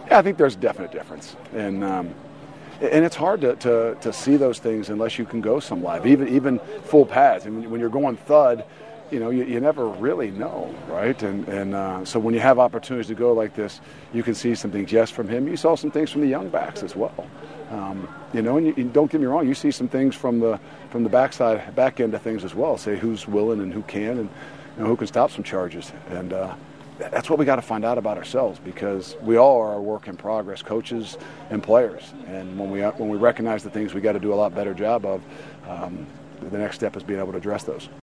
Yeah, I think there's a definite difference, and it's hard to see those things unless you can go some live, even full pads. And when you're going thud, you never really know, right? And so when you have opportunities to go like this, you can see some things. Yes, from him, you saw some things from the young backs as well. And you don't get me wrong, you see some things from the back end of things as well. Say who's willing and who can, and who can stop some charges. And that's what we got to find out about ourselves, because we all are a work in progress, coaches and players. And when we recognize the things we got to do a lot better job of, the next step is being able to address those.